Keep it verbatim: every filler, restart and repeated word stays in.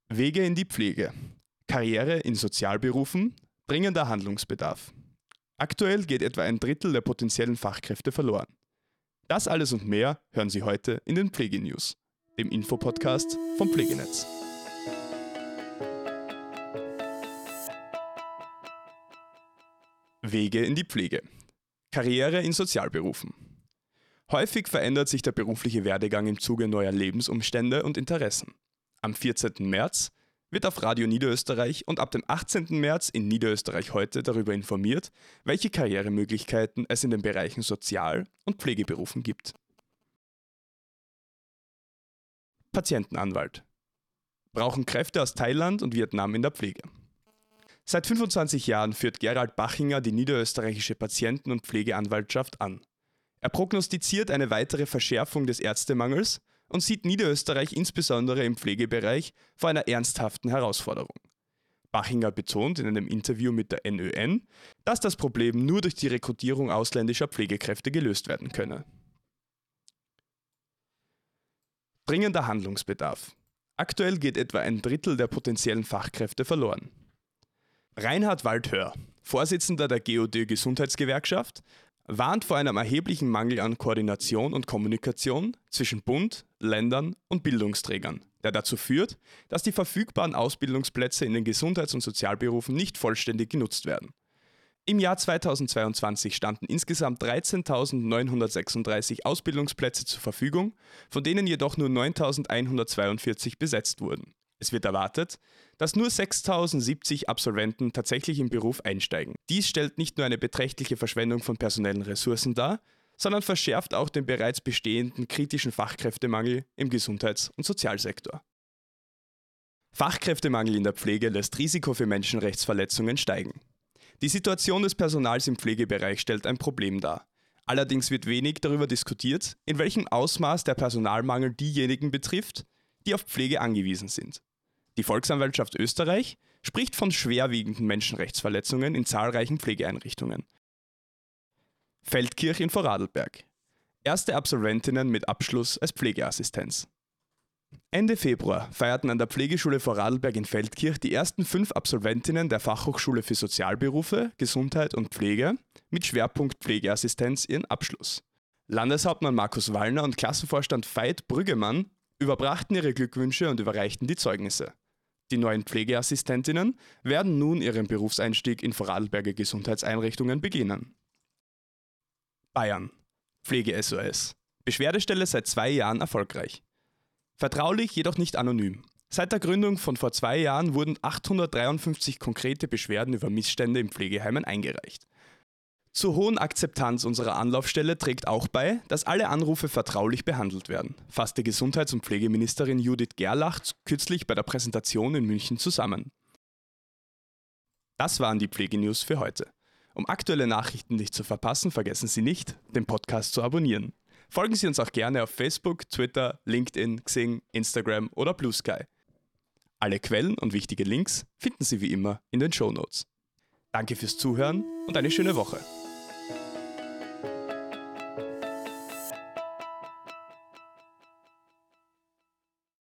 Wege in die Pflege. Karriere in Sozialberufen. Dringender Handlungsbedarf. Aktuell geht etwa ein Drittel der potenziellen Fachkräfte verloren. Das alles und mehr hören Sie heute in den Pflegenews, dem Infopodcast vom Pflegenetz. Wege in die Pflege. Karriere in Sozialberufen. Häufig verändert sich der berufliche Werdegang im Zuge neuer Lebensumstände und Interessen. Am vierzehnten März wird auf Radio Niederösterreich und ab dem achtzehnten März in Niederösterreich heute darüber informiert, welche Karrieremöglichkeiten es in den Bereichen Sozial- und Pflegeberufen gibt. Patientenanwalt. Brauchen Kräfte aus Thailand und Vietnam in der Pflege. Seit fünfundzwanzig Jahren führt Gerald Bachinger die niederösterreichische Patienten- und Pflegeanwaltschaft an. Er prognostiziert eine weitere Verschärfung des Ärztemangels und sieht Niederösterreich insbesondere im Pflegebereich vor einer ernsthaften Herausforderung. Bachinger betont in einem Interview mit der N Ö N, dass das Problem nur durch die Rekrutierung ausländischer Pflegekräfte gelöst werden könne. Dringender Handlungsbedarf. Aktuell geht etwa ein Drittel der potenziellen Fachkräfte verloren. Reinhard Waldhör, Vorsitzender der G O D Gesundheitsgewerkschaft, warnt vor einem erheblichen Mangel an Koordination und Kommunikation zwischen Bund, Ländern und Bildungsträgern, der dazu führt, dass die verfügbaren Ausbildungsplätze in den Gesundheits- und Sozialberufen nicht vollständig genutzt werden. Im Jahr zweitausendzweiundzwanzig standen insgesamt dreizehntausendneunhundertsechsunddreißig Ausbildungsplätze zur Verfügung, von denen jedoch nur neuntausendeinhundertzweiundvierzig besetzt wurden. Es wird erwartet, dass nur sechstausendsiebzig Absolventen tatsächlich im Beruf einsteigen. Dies stellt nicht nur eine beträchtliche Verschwendung von personellen Ressourcen dar, sondern verschärft auch den bereits bestehenden kritischen Fachkräftemangel im Gesundheits- und Sozialsektor. Fachkräftemangel in der Pflege lässt Risiko für Menschenrechtsverletzungen steigen. Die Situation des Personals im Pflegebereich stellt ein Problem dar. Allerdings wird wenig darüber diskutiert, in welchem Ausmaß der Personalmangel diejenigen betrifft, die auf Pflege angewiesen sind. Die Volksanwaltschaft Österreich spricht von schwerwiegenden Menschenrechtsverletzungen in zahlreichen Pflegeeinrichtungen. Feldkirch in Vorarlberg. Erste Absolventinnen mit Abschluss als Pflegeassistenz. Ende Februar feierten an der Pflegeschule Vorarlberg in Feldkirch die ersten fünf Absolventinnen der Fachhochschule für Sozialberufe, Gesundheit und Pflege mit Schwerpunkt Pflegeassistenz ihren Abschluss. Landeshauptmann Markus Wallner und Klassenvorstand Veit Brüggemann überbrachten ihre Glückwünsche und überreichten die Zeugnisse. Die neuen Pflegeassistentinnen werden nun ihren Berufseinstieg in Vorarlberger Gesundheitseinrichtungen beginnen. Bayern. Pflege-S O S. Beschwerdestelle seit zwei Jahren erfolgreich. Vertraulich, jedoch nicht anonym. Seit der Gründung von vor zwei Jahren wurden achthundertdreiundfünfzig konkrete Beschwerden über Missstände in Pflegeheimen eingereicht. Zur hohen Akzeptanz unserer Anlaufstelle trägt auch bei, dass alle Anrufe vertraulich behandelt werden, fasste Gesundheits- und Pflegeministerin Judith Gerlach kürzlich bei der Präsentation in München zusammen. Das waren die Pflegenews für heute. Um aktuelle Nachrichten nicht zu verpassen, vergessen Sie nicht, den Podcast zu abonnieren. Folgen Sie uns auch gerne auf Facebook, Twitter, LinkedIn, Xing, Instagram oder Blue Sky. Alle Quellen und wichtige Links finden Sie wie immer in den Shownotes. Danke fürs Zuhören und eine schöne Woche.